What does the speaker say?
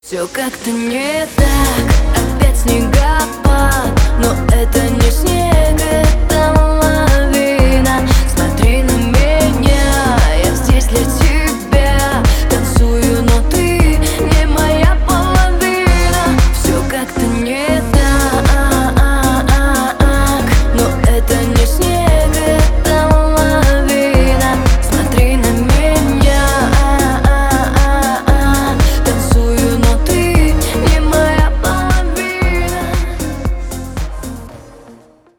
Все как-то не так, опять снегопад, но это не снег,